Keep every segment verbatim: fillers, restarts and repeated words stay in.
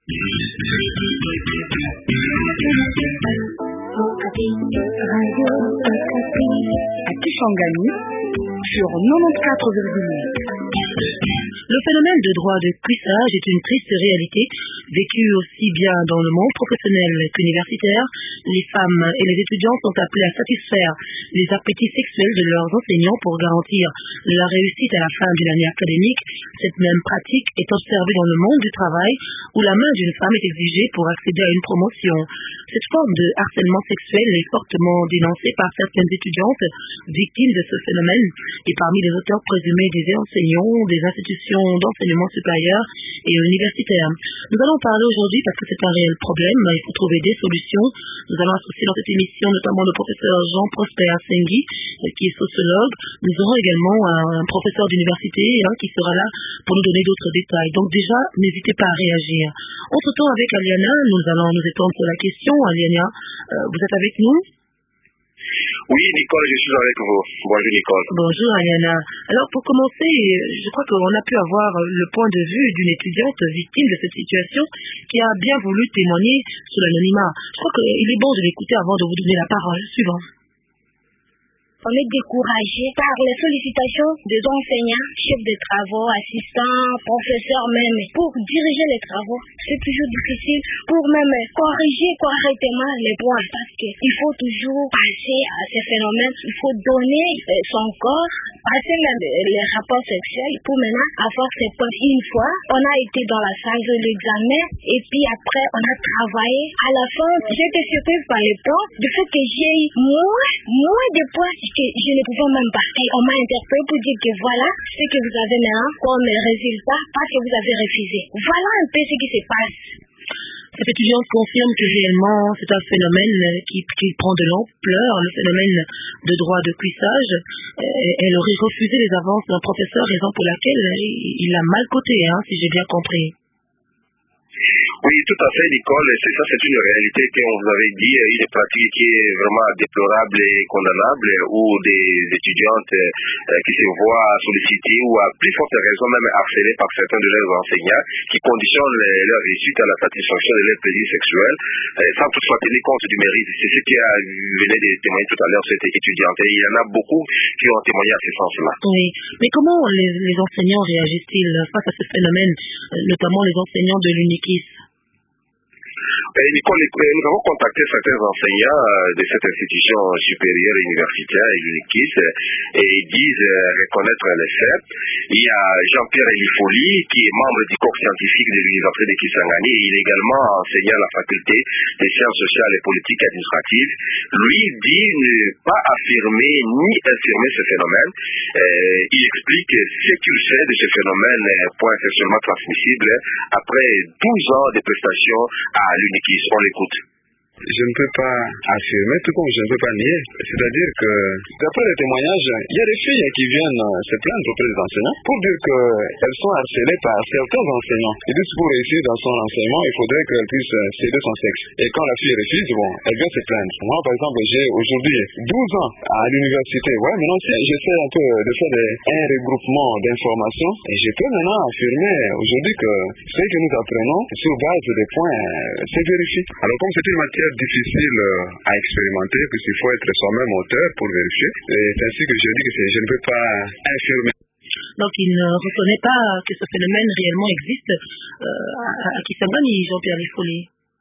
Radio Okapi à Kisangani sur quatre-vingt-quatorze virgule huit. Le phénomène de droit de cuissage est une triste réalité vécue aussi bien dans le monde professionnel qu'universitaire. Les femmes et les étudiants sont appelés à satisfaire les appétits sexuels de leurs enseignants pour garantir la réussite à la fin d'une année académique. Cette même pratique est observée dans le monde du travail où la main d'une femme est exigée pour accéder à une promotion. Cette forme de harcèlement sexuel est fortement dénoncée par certaines étudiantes victimes de ce phénomène et parmi les auteurs présumés des enseignants des institutions d'enseignement supérieur et universitaire. Nous allons parler aujourd'hui parce que c'est un réel problème, il faut trouver des solutions. Nous allons associer dans cette émission notamment le professeur Jean-Prosper Sengui, qui est sociologue. Nous aurons également un professeur d'université hein, qui sera là pour nous donner d'autres détails. Donc déjà, n'hésitez pas à réagir. Entre-temps, avec Aliana, nous allons nous étendre sur la question. Aliana, euh, vous êtes avec nous? Oui, Nicole, je suis avec vous. Bonjour, Nicole. Bonjour, Aliana. Alors, pour commencer, je crois qu'on a pu avoir le point de vue d'une étudiante victime de cette situation qui a bien voulu témoigner sur l'anonymat. Je crois qu'il est bon de l'écouter avant de vous donner la parole. Suivant. On est découragé par les sollicitations des enseignants, chefs de travaux, assistants, professeurs même, pour diriger les travaux. C'est toujours difficile pour même corriger correctement les points parce qu'il faut toujours passer à ces phénomènes. Il faut donner son corps, passer même les rapports sexuels pour maintenant avoir ces points. Une fois, on a été dans la salle de l'examen et puis après on a travaillé. À la fin, j'ai été surprise par les points du fait que j'ai eu moins, moins de points que je ne pouvais même pas. Et on m'a interpellé pour dire que voilà ce que vous avez maintenant comme résultat parce que vous avez refusé. Voilà un peu ce qui se passe. Cette étudiante confirme que réellement c'est un phénomène qui, qui prend de l'ampleur, le phénomène de droit de cuissage. Elle aurait refusé les avances d'un professeur, raison pour laquelle il l'a mal coté, hein, si j'ai bien compris. Oui, tout à fait, Nicole. C'est ça, c'est une réalité qu'on vous avait dit, une pratique qui est vraiment déplorable et condamnable, où des étudiantes euh, qui se voient sollicitées ou à plus forte raison même harcelées par certains de leurs enseignants, qui conditionnent les, leur réussite à la satisfaction de leurs plaisirs sexuels, euh, sans toutefois tenir compte du mérite. C'est ce qui a venait de témoigner tout à l'heure cette étudiante. Et il y en a beaucoup qui ont témoigné à ce sens-là. Oui, mais comment les, les enseignants réagissent-ils face à ce phénomène, notamment les enseignants de l'UNIKIS? Et Nicole, nous avons contacté certains enseignants de cette institution supérieure universitaire, l'UNIKIS, et ils disent reconnaître les faits. Il y a Jean-Pierre Elifoli, qui est membre du corps scientifique de l'université de Kisangani, et il est également enseignant à la faculté des sciences sociales et politiques administratives. Lui dit ne pas affirmer ni infirmer ce phénomène. Euh, il explique ce qu'il sait de ce phénomène, point sexuellement transmissible, après douze ans de prestations à l'UNIKIS. On l'écoute. Je ne peux pas affirmer, tout comme je ne peux pas nier. C'est-à-dire que, d'après les témoignages, il y a des filles qui viennent se plaindre auprès des enseignants pour dire qu'elles sont harcelées par certains enseignants. Ils disent que pour réussir dans son enseignement, il faudrait qu'elle puisse céder son sexe. Et quand la fille refuse, bon, elle vient se plaindre. Moi, par exemple, j'ai aujourd'hui douze ans à l'université. Ouais, maintenant, j'essaie un peu de faire des, un regroupement d'informations. Et je peux maintenant affirmer aujourd'hui que ce que nous apprenons, sur base des points, c'est vérifié. Alors, comme c'est une matière difficile à expérimenter, puisqu'il faut être soi-même auteur pour vérifier. Et c'est ainsi que je dis que je ne peux pas affirmer. Donc il ne reconnaît pas que ce phénomène réellement existe euh, à, à Kisangani, Jean-Pierre Elifoli.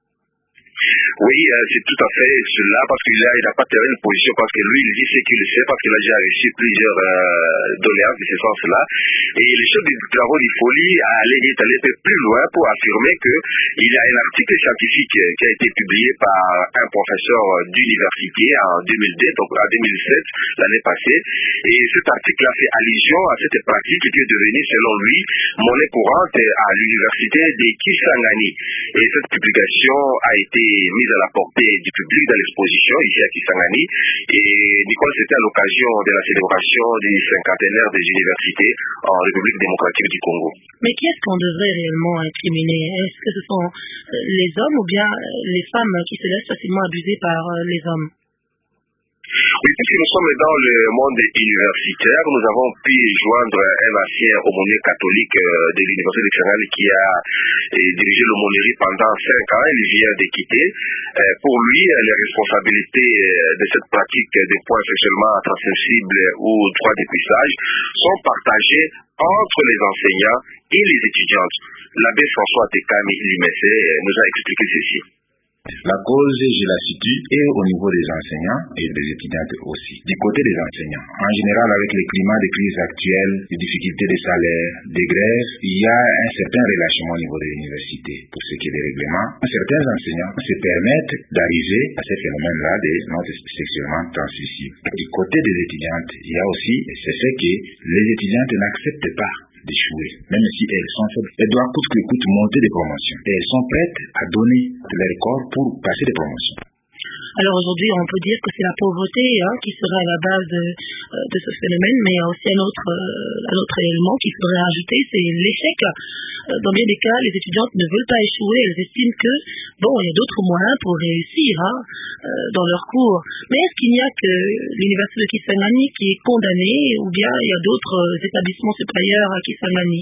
Oui, euh, c'est tout à fait cela, parce qu'il a, il n'a pas tiré une position, parce que lui, il dit ce qu'il sait, parce qu'il a déjà reçu plusieurs euh, doléances de ce sens-là. Et le chef du travaux d'Ifoli a allé, est allé un peu plus loin pour affirmer qu'il y a un article scientifique qui a été publié par un professeur d'université en deux mille deux, donc en deux mille sept, l'année passée. Et cet article a fait allusion à cette pratique qui est devenue, selon lui, monnaie courante à l'université de Kisangani. Et cette publication a été mise à la portée du public dans l'exposition ici à Kisangani. Et Nicole, c'était à l'occasion de la célébration du cinquantenaire des universités en République démocratique du Congo. Mais qui est-ce qu'on devrait réellement incriminer? Est-ce que ce sont les hommes ou bien les femmes qui se laissent facilement abuser par les hommes? Oui, puisque nous sommes dans le monde universitaire, nous avons pu joindre un ancien aumônier catholique de l'Université de Sénégal qui a dirigé l'aumônerie pendant cinq ans. Il vient de quitter. Pour lui, les responsabilités de cette pratique des points sexuellement transmissibles ou droits de cuissage sont partagées entre les enseignants et les étudiantes. L'abbé François Tekami Limessé nous a expliqué ceci. La cause, je la situe, est au niveau des enseignants et des étudiantes aussi. Du côté des enseignants, en général avec le climat de crise actuelle, les difficultés de salaire, des grèves, il y a un certain relâchement au niveau de l'université. Pour ce qui est des règlements, certains enseignants se permettent d'arriver à ce phénomène-là des notes sexuellement transmissibles. Du côté des étudiantes, il y a aussi ce fait que les étudiantes n'acceptent pas d'échouer, même si elles sont faibles. Elles doivent coûte que coûte monter des promotions. Et elles sont prêtes à donner leur corps pour passer des promotions. Alors aujourd'hui, on peut dire que c'est la pauvreté hein, qui serait à la base de, de ce phénomène, mais il y a aussi un autre, un autre élément qu'il faudrait ajouter, c'est l'échec. Dans bien des cas, les étudiantes ne veulent pas échouer, elles estiment que, bon, il y a d'autres moyens pour réussir hein, dans leurs cours. Mais est-ce qu'il n'y a que l'Université de Kisangani qui est condamnée, ou bien il y a d'autres établissements supérieurs à Kisangani?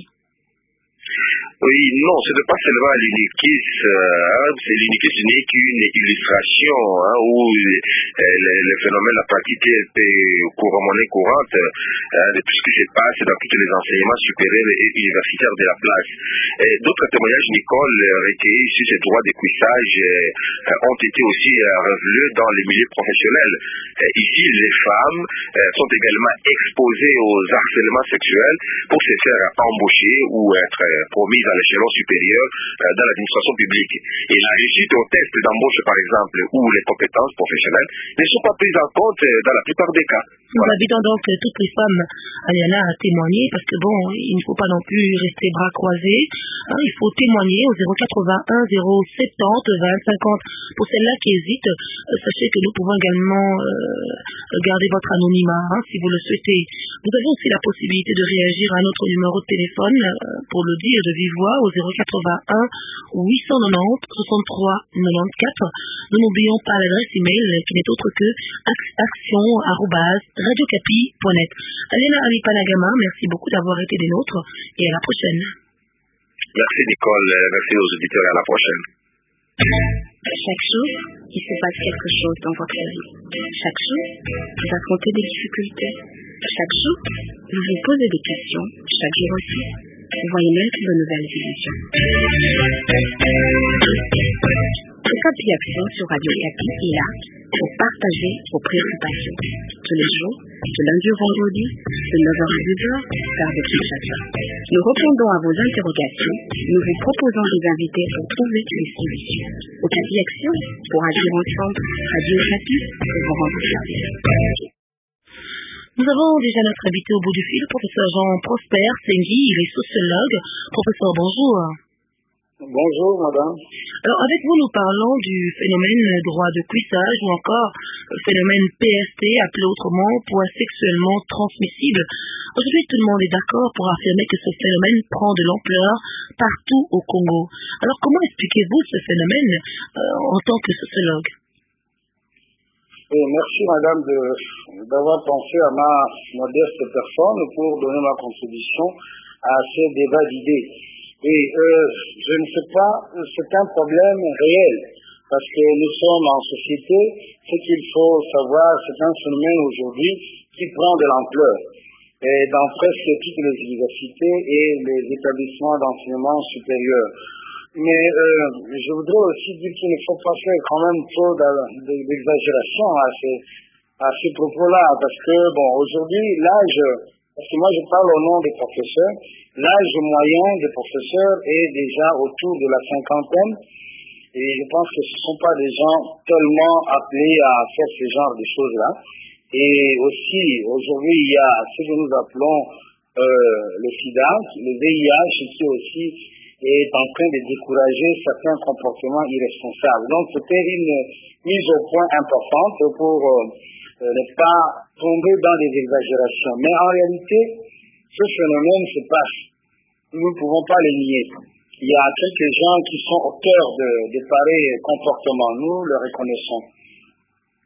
Oui, non, ce n'est pas seulement l'UNIKIS, hein, c'est l'UNIKIS n'est qu'une illustration hein, où euh, le, le phénomène a pratiqué couramment courante hein, de tout ce qui se passe dans tous les enseignements supérieurs et universitaires de la place. Et d'autres témoignages, Nicole, recueillis sur ces droits de cuissage euh, ont été aussi euh, révélés dans les milieux professionnels. Euh, ici, les femmes euh, sont également exposées aux harcèlements sexuels pour se faire embaucher ou être euh, promises à l'échelon supérieur euh, dans l'administration publique. Et la réussite au test d'embauche, par exemple, ou les compétences professionnelles ne sont pas prises en compte euh, dans la plupart des cas. Nous voilà. invitons donc euh, toutes les femmes Aliana à témoigner parce que bon, il ne faut pas non plus rester bras croisés. Hein, il faut témoigner au zéro quatre-vingt-un zéro soixante-dix vingt cinquante. Pour celles-là qui hésitent, euh, sachez que nous pouvons également euh, garder votre anonymat hein, si vous le souhaitez. Vous avez aussi la possibilité de réagir à notre numéro de téléphone euh, pour le dire de vive voix au zéro quatre-vingt-un huit cent quatre-vingt-dix soixante-trois quatre-vingt-quatorze. Nous n'oublions pas l'adresse email qui n'est autre que action arobase radiocapi point net. Aliana Alipanagama, merci beaucoup d'avoir été des nôtres et à la prochaine. Merci Nicole, merci aux auditeurs et à la prochaine. Chaque jour, il se passe quelque chose dans votre vie. Chaque jour, vous affrontez des difficultés. Chaque jour, vous vous posez des questions. Chaque jour aussi, vous voyez naître de nouvelles illusions. Okapi Action sur Radio Kapi est là pour partager vos préoccupations. Tous les jours, de lundi au vendredi, de neuf heures à douze heures, gare de Kinshasa. Nous répondons à vos interrogations. Nous vous proposons des invités pour trouver des solutions. Okapi Action, pour agir ensemble, Radio Kapi, pour vous rendre service. Nous avons déjà notre invité au bout du fil, professeur Jean Prosper Sengi, il est sociologue. Professeur, bonjour. Bonjour, madame. Alors, avec vous, nous parlons du phénomène droit de cuissage ou encore le phénomène P S T, appelé autrement point sexuellement transmissible. Aujourd'hui, tout le monde est d'accord pour affirmer que ce phénomène prend de l'ampleur partout au Congo. Alors, comment expliquez-vous ce phénomène euh, en tant que sociologue? Et merci, madame, de, d'avoir pensé à ma modeste personne pour donner ma contribution à ce débat d'idées. Et euh, je ne sais pas, c'est un problème réel, parce que nous sommes en société, ce qu'il faut savoir, c'est un phénomène aujourd'hui qui prend de l'ampleur. Et dans presque toutes les universités et les établissements d'enseignement supérieur. Mais euh, je voudrais aussi dire qu'il ne faut pas faire quand même trop d'exagération à ces, à ces propos-là, parce que, bon, aujourd'hui, l'âge, parce que moi je parle au nom des professeurs, l'âge moyen des professeurs est déjà autour de la cinquantaine, et je pense que ce ne sont pas des gens tellement appelés à faire ce genre de choses-là. Et aussi, aujourd'hui, il y a ce que nous appelons euh, le SIDA, le V I H, qui aussi est en train de décourager certains comportements irresponsables. Donc, c'était une mise au point importante pour euh, ne pas tomber dans des exagérations. Mais en réalité, ce phénomène se passe. Nous ne pouvons pas le nier. Il y a quelques gens qui sont au cœur de, de pareils comportements. Nous le reconnaissons.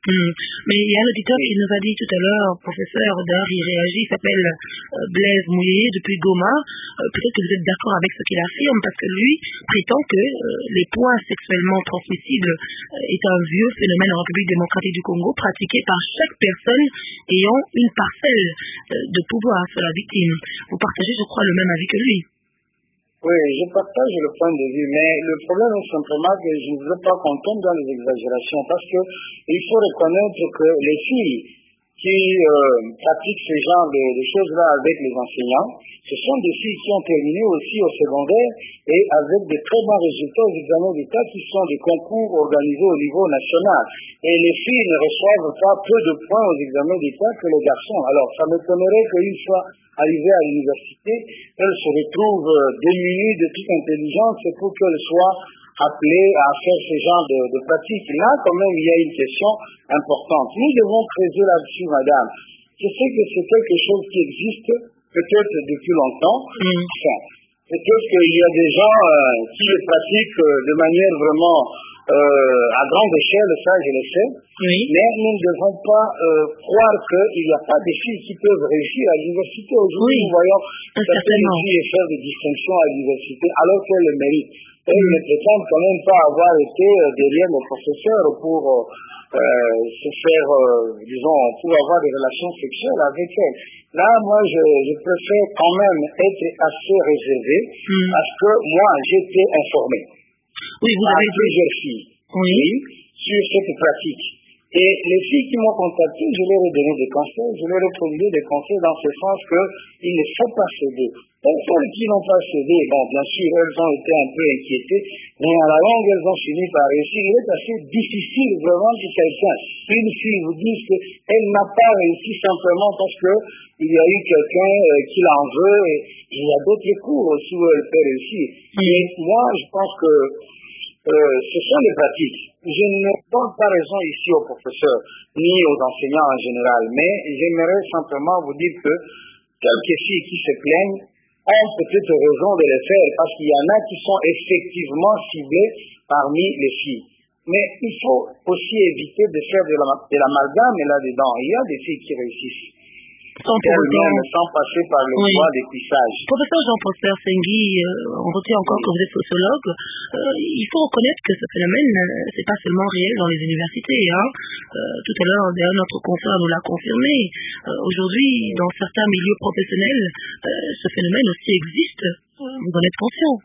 Hum. Mais il y a un auditeur qui nous a dit tout à l'heure, professeur, d'ailleurs il réagit, il s'appelle euh, Blaise Mouillé depuis Goma. Euh, peut-être que vous êtes d'accord avec ce qu'il affirme, parce que lui prétend que euh, les points sexuellement transmissibles euh, est un vieux phénomène en République démocratique du Congo, pratiqué par chaque personne ayant une parcelle euh, de pouvoir sur la victime. Vous partagez, je crois, le même avis que lui. Oui, je partage le point de vue, mais le problème est simplement que je ne veux pas qu'on tombe dans les exagérations, parce que il faut reconnaître que les filles qui euh, pratiquent ce genre de, de choses-là avec les enseignants, ce sont des filles qui ont terminé aussi au secondaire et avec de très bons résultats aux examens d'État qui sont des concours organisés au niveau national. Et les filles ne reçoivent pas peu de points aux examens d'État que les garçons. Alors, ça m'étonnerait qu'une fois arrivées à l'université, elles se retrouvent démunies de toute intelligence pour qu'elles soient appelées à faire ce genre de, de pratiques. Là, quand même, il y a une question importante. Nous devons creuser là-dessus, madame. Je sais que c'est quelque chose qui existe peut-être depuis longtemps. Mm. Enfin, peut-être qu'il y a des gens euh, qui le pratiquent euh, de manière vraiment euh, à grande échelle, ça je le sais. Oui. Mais nous ne devons pas euh, croire qu'il n'y a pas des filles qui peuvent réussir à l'université. Aujourd'hui, oui. Nous voyons certaines filles faire des distinctions à l'université alors qu'elles le méritent. Elles mm. ne prétendent quand même pas avoir été euh, derrière les professeurs pour euh, euh, se faire, euh, disons, pour avoir des relations sexuelles avec elles. Là, moi, je, je préfère quand même être assez réservé mm. parce que moi, j'étais informé. Oui, vous avez plusieurs filles oui. Oui, sur cette pratique. Et les filles qui m'ont contacté, je leur ai donné des conseils, je leur ai formulé des conseils dans ce sens qu'il ne faut pas céder. Les femmes qui n'ont pas cédé, bon, bien sûr, elles ont été un peu inquiétées, mais à la longue, elles ont fini par réussir. Il est assez difficile vraiment que quelqu'un, une fille vous dise qu'elle n'a pas réussi simplement parce qu'il y a eu quelqu'un euh, qui l'en veut, et il y a d'autres cours aussi où elle peut réussir. Et moi, je pense que Euh, ce sont les pratiques. Je ne donne pas raison ici aux professeurs, ni aux enseignants en général, mais j'aimerais simplement vous dire que quelques filles qui se plaignent ont peut-être raison de le faire, parce qu'il y en a qui sont effectivement ciblées parmi les filles. Mais il faut aussi éviter de faire de, la, de l'amalgame là-dedans. Il y a des filles qui réussissent. Sans, sans passer par le oui. voie des pissages. Professeur Jean-Prosper Sengui, euh, on retient encore que vous êtes sociologue. Euh, il faut reconnaître que ce phénomène, euh, c'est pas seulement réel dans les universités. Hein. Euh, tout à l'heure, d'ailleurs, notre confrère nous l'a confirmé. Euh, aujourd'hui, dans certains milieux professionnels, euh, ce phénomène aussi existe. Vous en êtes conscient?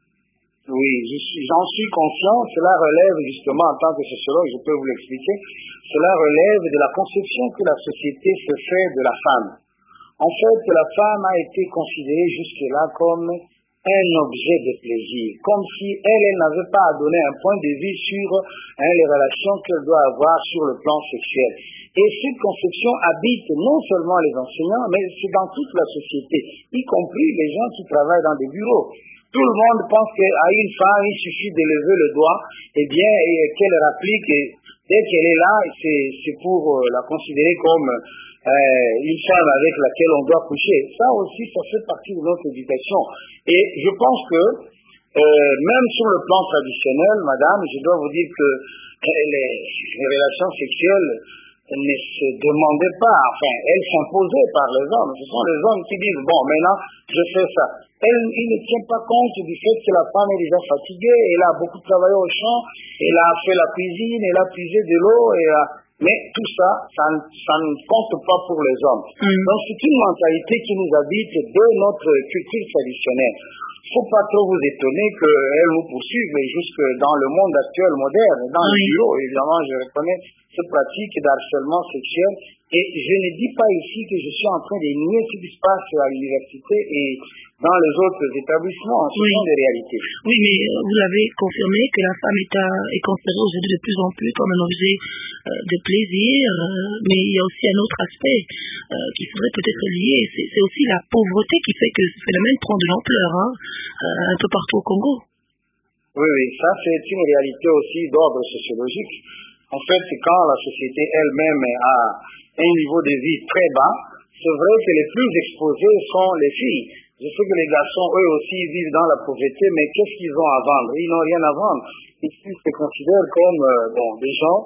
Oui, j'en suis conscient. Cela relève justement, en tant que sociologue, je peux vous l'expliquer, cela relève de la conception que la société se fait de la femme. En fait, la femme a été considérée jusque-là comme un objet de plaisir, comme si elle, elle n'avait pas à donner un point de vue sur hein, les relations qu'elle doit avoir sur le plan sexuel. Et cette conception habite non seulement les enseignants, mais c'est dans toute la société, y compris les gens qui travaillent dans des bureaux. Tout le monde pense qu'à une femme, il suffit de lever le doigt, et bien, et qu'elle rapplique, et dès qu'elle est là, c'est, c'est pour euh, la considérer comme euh, une femme avec laquelle on doit coucher. Ça aussi, ça fait partie de notre éducation. Et je pense que, euh, même sur le plan traditionnel, madame, je dois vous dire que euh, les, les relations sexuelles ne se demandaient pas, enfin, elles s'imposaient par les hommes. Ce sont les hommes qui disent, bon, maintenant, je fais ça. Elle, il ne tient pas compte du fait que la femme est déjà fatiguée, elle a beaucoup travaillé au champ, elle a fait la cuisine, elle a puisé de l'eau, et a... mais tout ça, ça, ça ne compte pas pour les hommes. Mm. Donc c'est une mentalité qui nous habite de notre culture traditionnelle. Il ne faut pas trop vous étonner qu'elle nous poursuive jusque dans le monde actuel moderne, dans oui. les bureaux. Évidemment, je reconnais ces pratiques d'harcèlement sexuel, et je ne dis pas ici que je suis en train de nier ce qui se passe à l'université et dans les autres établissements, ce oui. sont des réalités. Oui, mais vous l'avez confirmé que la femme est, à, est considérée aujourd'hui de plus en plus comme un objet euh, de plaisir, euh, mais il y a aussi un autre aspect euh, qui faudrait peut-être lier, c'est, c'est aussi la pauvreté qui fait que ce phénomène prend de l'ampleur, hein, euh, un peu partout au Congo. Oui, oui, ça c'est une réalité aussi d'ordre sociologique. En fait, quand la société elle-même a un niveau de vie très bas, c'est vrai que les plus exposés sont les filles. Je sais que les garçons, eux aussi, vivent dans la pauvreté, mais qu'est-ce qu'ils ont à vendre? Ils n'ont rien à vendre. Ils se considèrent comme euh, bon, des gens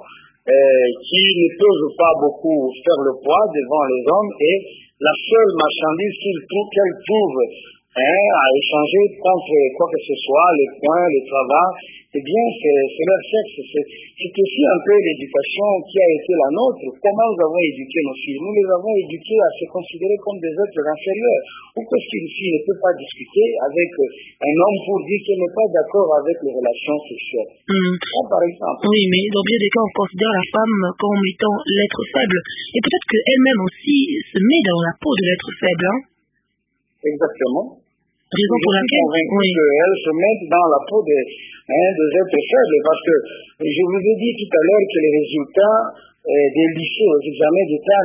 euh, qui ne peuvent pas beaucoup faire le poids devant les hommes et la seule marchandise qu'ils trouvent, qu'elles trouvent hein, à échanger contre quoi que ce soit, les points, le travail, eh bien, c'est, c'est leur sexe. C'est, c'est aussi un peu l'éducation qui a été la nôtre. Comment nous avons éduqué nos filles? Nous les avons éduquées à se considérer comme des êtres inférieurs. Pourquoi est-ce qu'une fille ne peut pas discuter avec un homme pour dire qu'elle n'est pas d'accord avec les relations sexuelles? Mmh. Ça, par exemple. Oui, mais dans bien des cas, on considère la femme comme étant l'être faible. Et peut-être qu'elle-même aussi se met dans la peau de l'être faible. Hein? Exactement. Raison pour laquelle oui. qu'elles se mettent dans la peau des, hein, des êtres faibles, parce que je vous ai dit tout à l'heure que les résultats euh, des lycées aux examens d'État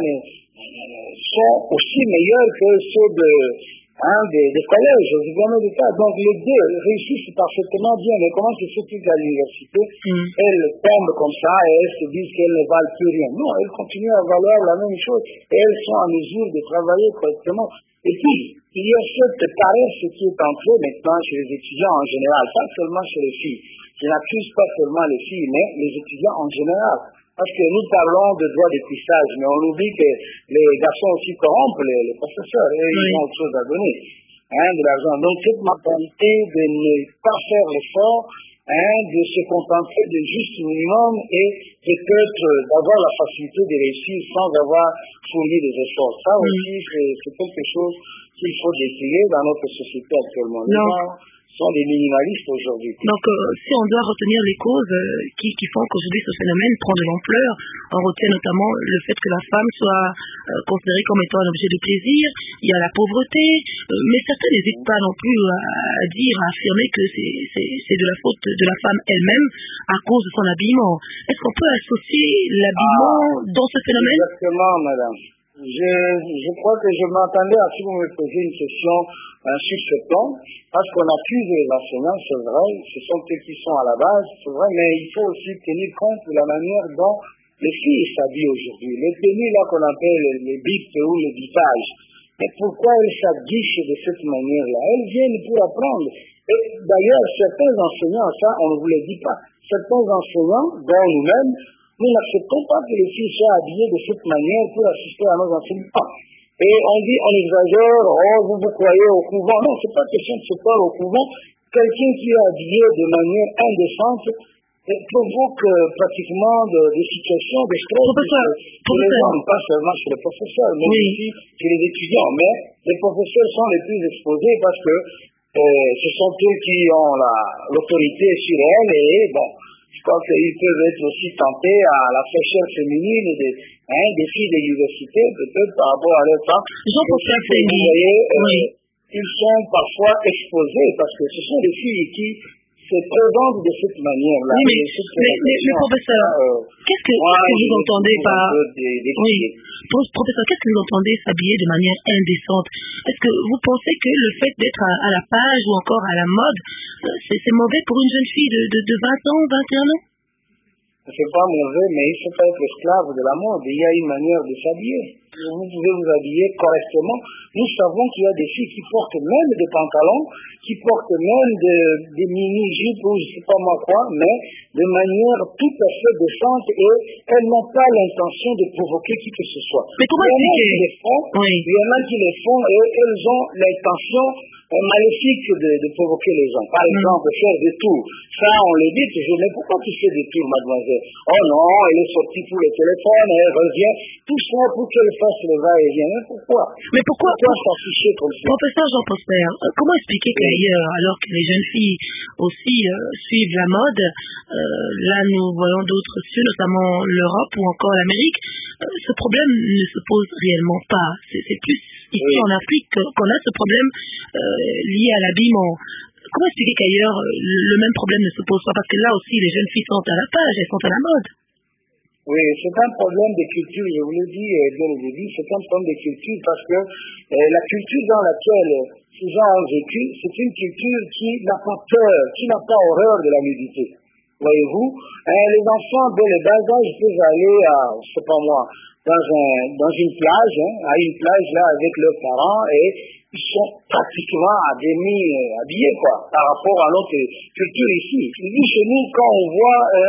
sont aussi meilleurs que ceux de, hein, des, des collèges aux examens d'État. Donc les deux réussissent parfaitement bien. Mais comment se fait-il qu'à l'université, mm. elles tombent comme ça et elles se disent qu'elles ne valent plus rien? Non, elles continuent à valoir la même chose et elles sont en mesure de travailler correctement. Et puis, il y a cette paresse qui est entrée maintenant chez les étudiants en général, pas seulement chez les filles. Je n'accuse pas seulement les filles, mais les étudiants en général. Parce que nous parlons de droit de cuissage, mais on oublie que les garçons aussi corrompent les, les professeurs, et oui. ils ont autre chose à donner, hein, de l'argent. Donc cette mentalité de ne pas faire l'effort, hein, de se contenter de juste minimum et peut-être d'avoir la facilité de réussir sans avoir fourni des efforts. Ça oui. aussi, c'est, c'est quelque chose qu'il faut décrire dans notre société actuellement. Les gens sont des minimalistes aujourd'hui. Donc, euh, si on doit retenir les causes euh, qui, qui font qu'aujourd'hui ce phénomène prend de l'ampleur, on retient notamment le fait que la femme soit euh, considérée comme étant un objet de plaisir, il y a la pauvreté, euh, mais certains n'hésitent pas non plus à, à dire, à affirmer que c'est, c'est, c'est de la faute de la femme elle-même à cause de son habillement. Est-ce qu'on peut associer l'habillement ah, dans ce phénomène? Exactement, madame. Je, je crois que je m'attendais à ce que vous me posiez une question hein, sur ce plan, parce qu'on accuse les enseignants, c'est vrai, ce sont eux qui sont à la base, c'est vrai, mais il faut aussi tenir compte de la manière dont les filles s'habillent aujourd'hui. Les tenues là qu'on appelle les, les bips ou les bipages, mais pourquoi elles s'habillent de cette manière-là? Elles viennent pour apprendre. Et d'ailleurs, certains enseignants, ça on ne vous le dit pas, certains enseignants, dont nous-mêmes, nous n'acceptons pas que les filles soient habillées de cette manière pour assister à nos enseignements. Et on dit, on exagère, oh, vous vous croyez au couvent. Non, c'est pas question de se croire au couvent. Quelqu'un qui est habillé de manière indécente provoque euh, pratiquement de, des situations de stress pour les hommes, pas seulement chez les professeurs, mais oui. aussi chez les étudiants. Mais les professeurs sont les plus exposés parce que euh, ce sont eux qui ont la, l'autorité sur elles et bon, je crois qu'ils peuvent être aussi tentés à la fraîcheur féminine des, hein, des filles de l'université, peut-être par rapport à leur temps. Jean-Paul Vous voyez, euh, oui. ils sont parfois exposés parce que ce sont des filles qui se présentent de cette manière-là. Oui, mais, mais, mais, mais professeur, euh, qu'est-ce que, moi, qu'est-ce que vous entendez par... Des, des oui, professeur, qu'est-ce que vous entendez s'habiller de manière indécente? Est-ce que vous pensez que le fait d'être à, à la page ou encore à la mode, c'est, c'est mauvais pour une jeune fille de, de, de vingt ans, vingt et un ans? C'est pas mauvais, mais il ne faut pas être esclave de la mode. Il y a une manière de s'habiller. Vous pouvez vous habiller correctement. Nous savons qu'il y a des filles qui portent même des pantalons, qui portent même des, des mini-jupes ou je ne sais pas moi quoi, mais de manière tout à fait décente et elles n'ont pas l'intention de provoquer qui que ce soit. Mais comment il y en a qui les font, oui. il y en a qui les font et elles ont l'intention maléfique de, de provoquer les gens. Par exemple, mm. faire des tours. Ça, on le dit toujours, mais pourquoi tu fais des tours, mademoiselle? Oh non, elle est sortie pour le téléphone, elle revient. Tout ça pour qu'elle fasse le va-et-vient. Mais pourquoi? Mais pourquoi, pourquoi s'afficher comme ça? Professeur Jean Prosper, comment expliquer qu'ailleurs, alors que les jeunes filles aussi euh, suivent la mode, euh, là nous voyons d'autres cieux, notamment l'Europe ou encore l'Amérique, euh, ce problème ne se pose réellement pas. C'est, c'est plus ici oui. en Afrique qu'on a ce problème euh, lié à l'habillement. Comment expliquer qu'ailleurs le, le même problème ne se pose pas? Parce que là aussi les jeunes filles sont à la page, elles sont à la mode. Oui, c'est un problème de culture, je vous le dis dès le début, c'est un problème de culture parce que euh, la culture dans laquelle ces gens ont vécu, c'est une culture qui n'a pas peur, qui n'a pas horreur de la nudité. Voyez-vous, hein, les enfants dès le bas âge peuvent aller à, je sais pas moi, dans, un, dans une plage, hein, à une plage là avec leurs parents et ils sont pratiquement à demi euh, habillés quoi, par rapport à notre culture ici. Nous, chez nous, quand on voit euh,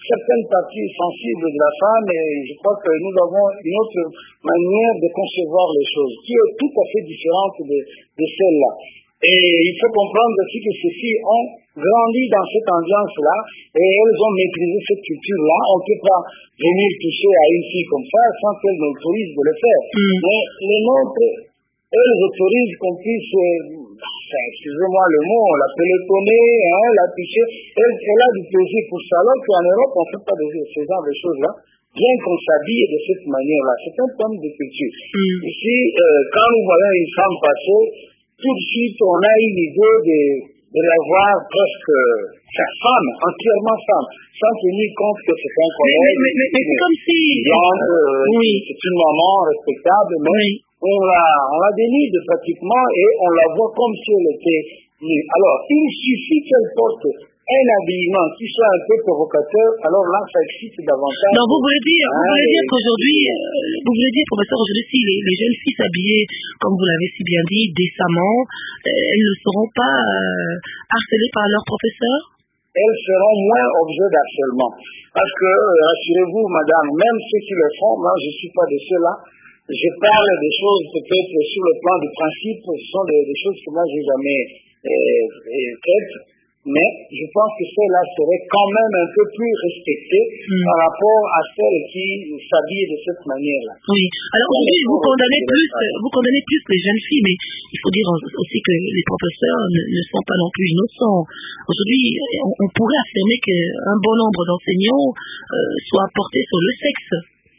certaines parties sensibles de la femme, et je crois que nous avons une autre manière de concevoir les choses, qui est tout à fait différente de, de celle-là. Et il faut comprendre aussi que ces filles ont grandi dans cette ambiance-là, et elles ont maîtrisé cette culture-là. On ne peut pas venir toucher à une fille comme ça sans qu'elle n'autorise de le faire. Mm. Mais les nôtres, elles autorisent qu'on puisse, enfin, excusez-moi le mot, la pelotonner, hein, la picher. Elle, elle a du plaisir pour ça, alors qu'en Europe, on ne fait pas de ce genre de choses-là, bien qu'on s'habille de cette manière-là. C'est un problème de culture. Mm. Ici, euh, quand nous voyons une femme passer, tout de suite, on a une idée de, de la voir presque sa femme, entièrement femme, sans tenir compte que c'est un collègue. Mais, mais, mais, mais c'est comme si... Viande, euh, oui. C'est une maman respectable, mais oui. on, la, on la dénigre pratiquement et on la voit comme si elle était nue. Alors, il suffit qu'elle porte un habillement qui soit un peu provocateur, alors là, ça excite davantage. Non, vous voulez dire, vous voulez dire qu'aujourd'hui, euh, vous voulez dire, professeur, aujourd'hui, si les, les jeunes filles s'habillent, comme vous l'avez si bien dit, décemment, euh, elles ne seront pas euh, harcelées par leurs professeurs? Elles seront moins objets d'harcèlement. Parce que, euh, rassurez-vous, madame, même ceux qui le font, moi, je ne suis pas de ceux-là. Je parle des choses peut-être sur le plan du principe, ce sont des, des choses que moi, je n'ai jamais euh, faites. Mais je pense que celle-là serait quand même un peu plus respectée mm. par rapport à celles qui s'habillent de cette manière-là. Oui. Alors aujourd'hui, vous condamnez plus, vous condamnez plus les jeunes filles, mais il faut dire aussi que les professeurs ne, ne sont pas non plus innocents. Aujourd'hui, on, on pourrait affirmer qu'un bon nombre d'enseignants euh, soient portés sur le sexe.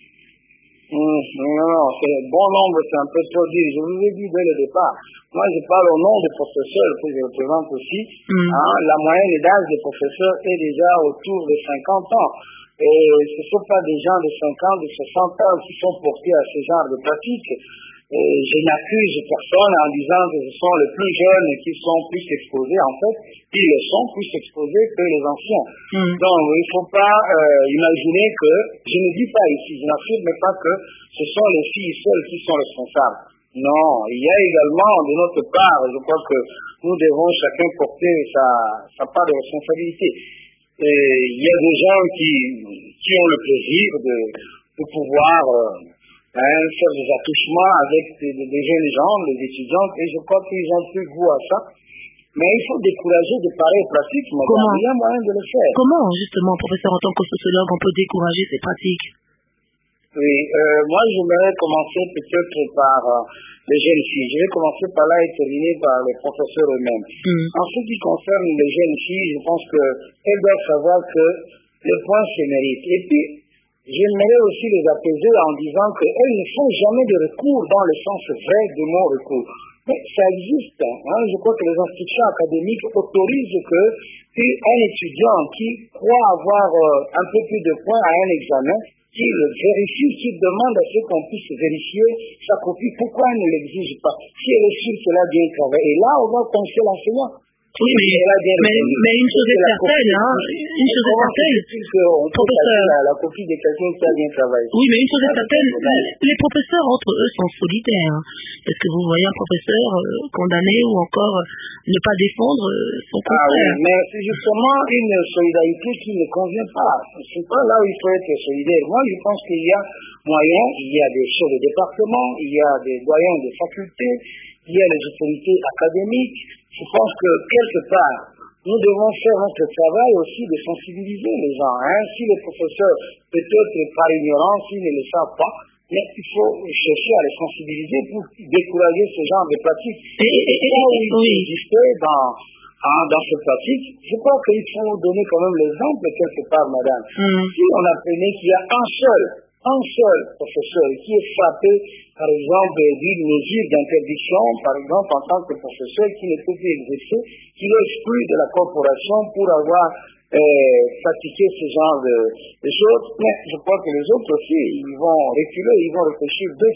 Mmh, non, non, c'est bon nombre, c'est un peu trop dit. Je vous ai dit dès le départ. Moi, je parle au nom des professeurs que je représente aussi. Mmh. Hein, la moyenne d'âge des professeurs est déjà autour de cinquante ans. Et ce ne sont pas des gens de cinquante, de soixante ans qui sont portés à ce genre de pratiques. Et je n'accuse personne en disant que ce sont les plus jeunes qui sont plus exposés. En fait, ils le sont plus exposés que les anciens. Mm. Donc, il ne faut pas euh, imaginer que, je ne dis pas ici, je n'affirme pas que ce sont les filles seules qui sont responsables. Non, il y a également de notre part, je crois que nous devons chacun porter sa, sa part de responsabilité. Et il y a des gens qui, qui ont le plaisir de, de pouvoir... Euh, Hein, faire des attouchements avec des, des, des jeunes gens, des étudiantes, et je crois qu'ils ont plus goût à ça. Mais il faut décourager de pareilles pratiques, mais il y a moyen de le faire. Comment, justement, professeur, en tant que sociologue, on peut décourager ces pratiques? Oui, euh, moi j'aimerais commencer peut-être par euh, les jeunes filles. Je vais commencer par là et terminer par les professeurs eux-mêmes. Mm. En ce qui concerne les jeunes filles, je pense qu'elles doivent savoir que le point se mérite. Et puis, j'aimerais aussi les apaiser en disant qu'elles ne font jamais de recours dans le sens vrai de mon recours. Mais ça existe. Hein. Je crois que les institutions académiques autorisent que un étudiant qui croit avoir euh, un peu plus de points à un examen, qu'il vérifie, qu'il demande à ce qu'on puisse vérifier sa copie. Pourquoi elle ne l'exige pas? Si elle est sûre qu'elle a bien travaillé. Et là, on va confier l'enseignant. Oui, mais, mais, mais une chose est certaine, hein, une chose est certaine, professeur, la, la copie de quelqu'un qui a bien travaillé. Oui, mais une chose est certaine, les professeurs entre eux sont solidaires. Est-ce que vous voyez un professeur euh, condamné ou encore euh, ne pas défendre euh, son confrère? Ah oui, mais c'est justement une solidarité qui ne convient pas. C'est pas là où il faut être solidaire. Moi, je pense qu'il y a moyen, il y a des chefs de département, il y a des doyens de faculté, il y a les autorités académiques. Je pense que quelque part, nous devons faire notre travail aussi de sensibiliser les gens. Hein. Si les professeurs, peut-être par ignorance, ils ne le savent pas, mais il faut chercher à les sensibiliser pour décourager ce genre de pratiques. Et, et, et, et où il existait dans, hein, dans ces pratiques, je crois qu'il faut donner quand même l'exemple quelque part, madame. Mm. Si on apprenait qu'il y a un seul, un seul professeur qui est frappé, par exemple, d'une mesure d'interdiction, par exemple, en tant que professeur qui ne peut plus exercer, qui est exclu de la corporation pour avoir euh, pratiqué ce genre de, de choses. Mais je crois que les autres aussi, ils vont reculer, ils vont réfléchir deux fois.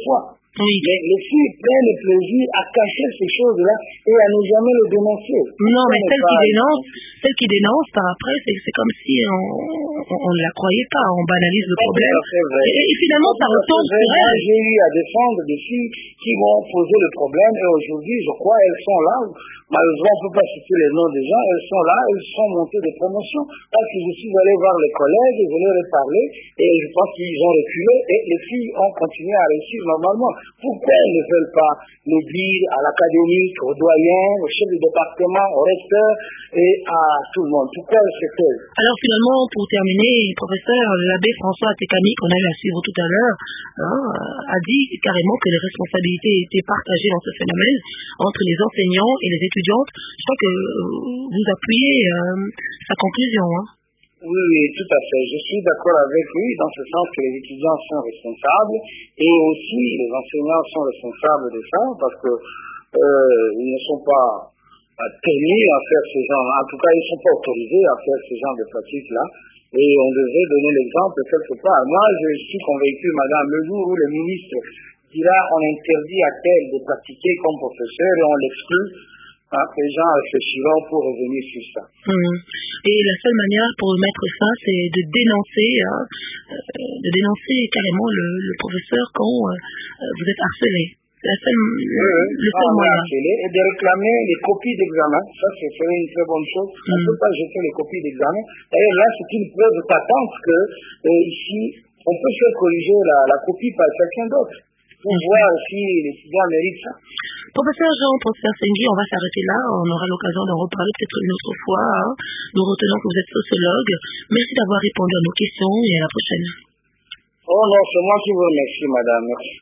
Oui. Mais les filles prennent le plaisir à cacher ces choses-là et à ne jamais les dénoncer. Non, mais celle qui pas... dénonce, celle qui dénonce par après, c'est, c'est comme si on, on ne la croyait pas, on banalise le problème. Et, et finalement, ça retombe sur elle. J'ai eu à défendre des filles qui m'ont posé le problème et aujourd'hui, je crois, elles sont là. Malheureusement, on ne peut pas citer les noms des gens, elles sont là, elles sont montées des promotions. Parce que je suis allé voir les collègues, je leur ai parlé et je pense qu'ils ont reculé et les filles ont continué à réussir normalement. Pourquoi elles ne veulent pas le dire à l'académique, aux doyens, au chef du département, au recteur et à tout le monde? Pourquoi elles se taisent? Alors finalement, pour terminer, professeur, l'abbé François Tekami, qu'on a eu à suivre tout à l'heure, hein, a dit carrément que les responsabilités étaient partagées dans ce phénomène entre les enseignants et les étudiantes. Je crois que vous appuyez euh, sa conclusion. Hein. Oui, oui, tout à fait. Je suis d'accord avec lui dans ce sens que les étudiants sont responsables et aussi les enseignants sont responsables de ça parce que euh, ils ne sont pas tenus à faire ce genre, en tout cas ils ne sont pas autorisés à faire ce genre de pratiques-là et on devait donner l'exemple quelque part. Moi, je suis convaincu, madame, le jour où le ministre dira on interdit à tel de pratiquer comme professeur et on l'exclut, hein, les gens réfléchiront pour revenir sur ça. Mmh. Et la seule manière pour mettre fin, c'est de dénoncer, hein, euh, de dénoncer carrément le, le professeur quand euh, vous êtes harcelé. C'est la seule, oui, le seul moyen. Et de réclamer les copies d'examen, ça c'est une très bonne chose. Mmh. On ne peut pas jeter les copies d'examen. D'ailleurs là, c'est une preuve patente que euh, ici, on peut faire corriger la, la copie par quelqu'un d'autre. Pour mmh. voir si l'étudiant mérite ça. Professeur Jean, professeur Sengui, on va s'arrêter là. On aura l'occasion d'en reparler peut-être une autre fois. Hein. Nous retenons que vous êtes sociologue. Merci d'avoir répondu à nos questions et à la prochaine. Oh non, c'est moi qui vous remercie, madame. Merci.